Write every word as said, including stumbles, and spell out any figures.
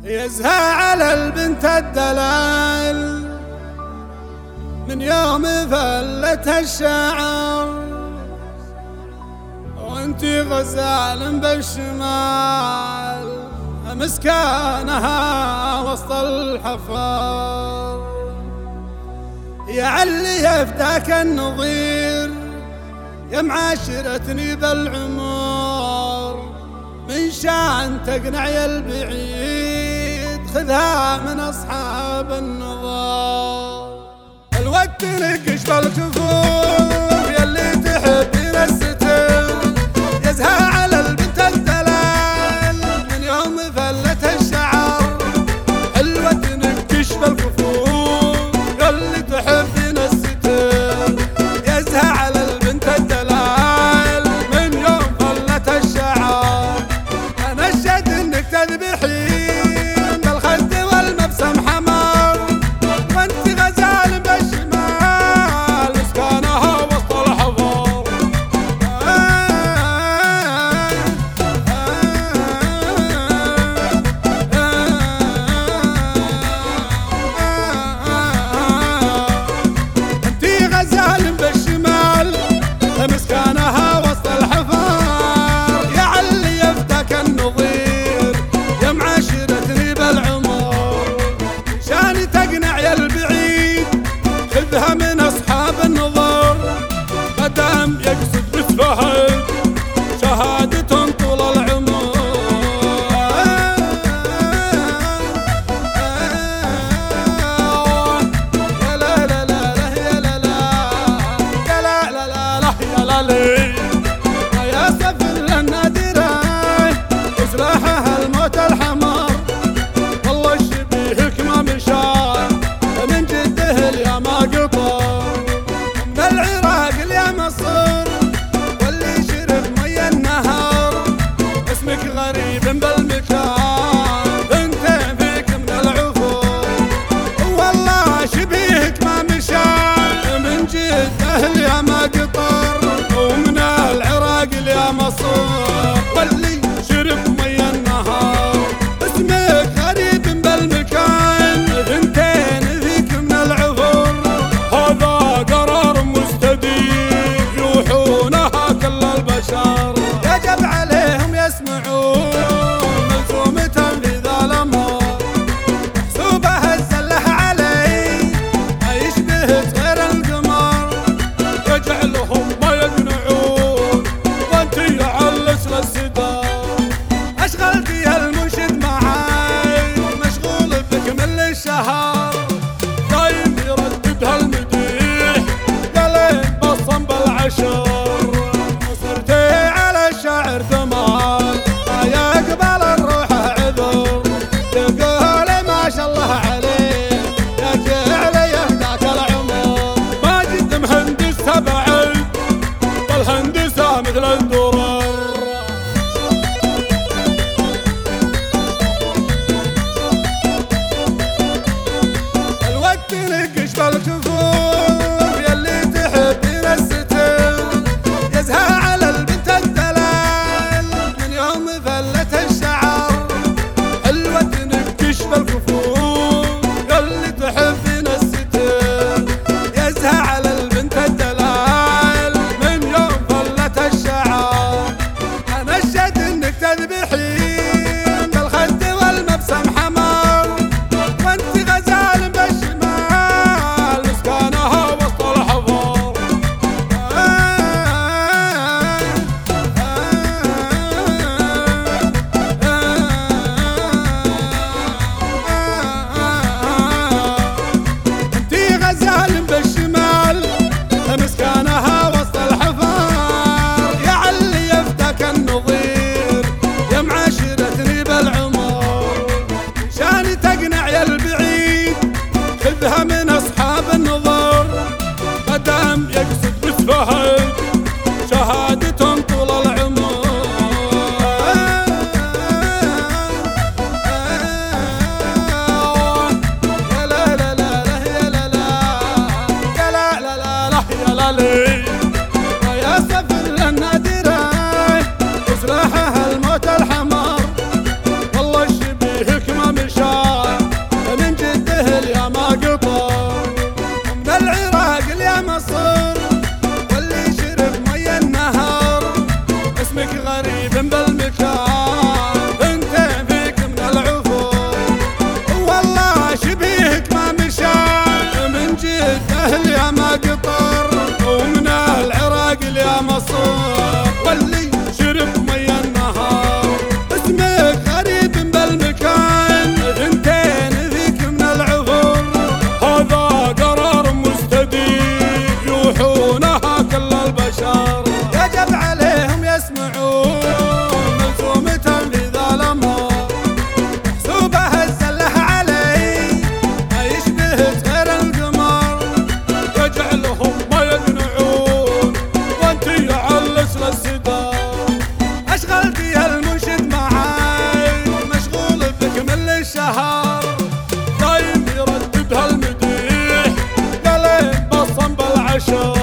يزهى على البنت الدلال من يوم فلتها الشعر، وانتي غزال بالشمال مسكانها وسط الحفار. يا علي يفتاك النظير يا معاشرتني بالعمر، من شان تقنع يا البعيد خذها من أصحاب النظار. الوقت نقش بالكفور يلي تحبين الستر، يزهى على البنت الدلال من يوم فلتها الشعر. الوقت نقش بالكفور يلي تحبين الستر، يزهى على البنت الدلال من يوم فلتها الشعر. أنا أشهد إنك تذبحين بالخد والمبسم حمار، وانت غزال بالشمال مسكانها وسط الحفار. انت غزال بالشمال مسكانها وسط الحفار. يا علي يفتك النظير يا معاشرتني بالعمر، شاني تقنع يا البعيد خذها من أصحاب النظر. مدام يقصد بتفهد شهادة طول العمر. يا لا لا لا لا يا لا لا يا لا لا لا لا يا لا لي يا سفر النادرة وسلاحها الموت الحمار. والله شبيهك ما مشى من جده الياما قطر، من العراق اليا مصر واللي شرب مي النهر. اسمك غريب بالمكان انت فيك من العفور، والله شبيهك ما مشى من جده الياما قطر، ومن العراق اليا مصر واللي شرب مي النهر. اسمك غريب بالمكان ثنتين فيك من العفور، هذا قرار مستدير يوحونها كل البشر. يجب عليهم يسمعون ملزوم شوق